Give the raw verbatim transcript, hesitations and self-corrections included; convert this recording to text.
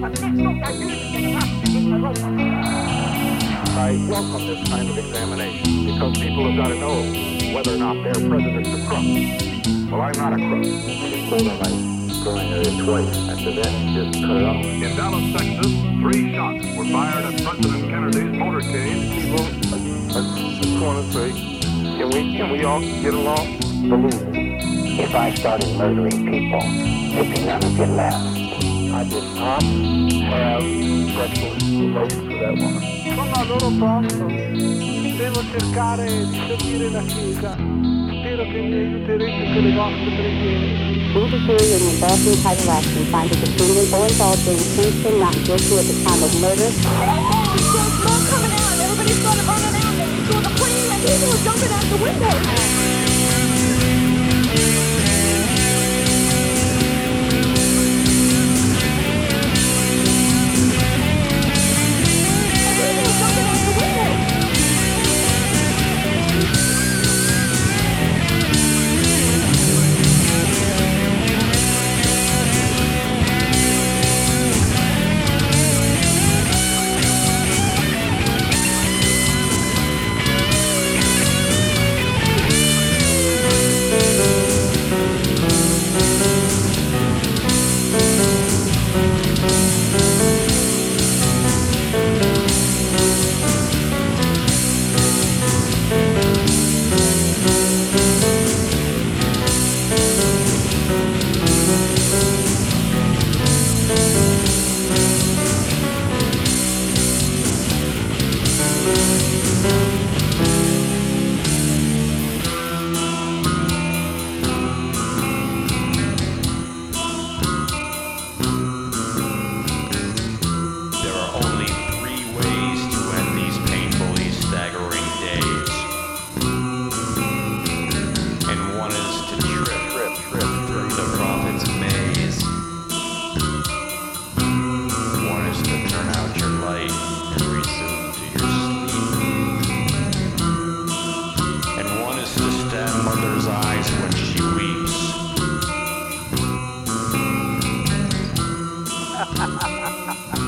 I welcome this kind of examination because people have got to know whether or not their president's a crook. Well, I'm not a crook. He told him I'm going at it twice. After that, he just cut it off. In Dallas, Texas, three shots were fired at President Kennedy's motorcade. People, I, I just want to say, can we, can we all get along? Believe me, if I started murdering people, there'd be none of you left. I did not have sexual relations with that woman. Sono al loro posto, devo cercare di servire la Chiesa. Spero che mi aiuterete con le vostre preghiere. Judiciary in the Boston title action finds the defendant or involved in Kingston not guilty at the time of murder. Oh, there's smoke coming out. Everybody's going to run out. They saw the plane and people were jumping out the window. Ha ha ha ha ha.